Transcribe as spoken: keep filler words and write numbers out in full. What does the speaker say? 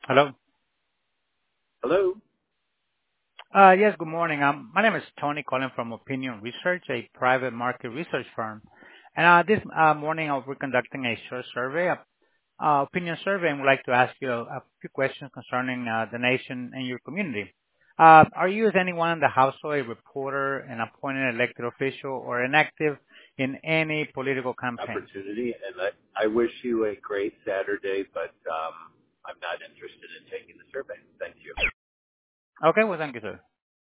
Hello. Hello? Uh Yes, good morning. Um, My name is Tony, calling from Opinion Research, a private market research firm. And uh This uh morning, uh, we're conducting a short survey, a uh, opinion survey, and would like to ask you a a few questions concerning uh the nation and your community. Uh Are you, as anyone in the household, a reporter, an appointed elected official, or inactive in any political campaign? Opportunity, and I, I wish you a great Saturday, but um, I'm not interested in taking the survey. Thank you. Okay, well, thank you, sir.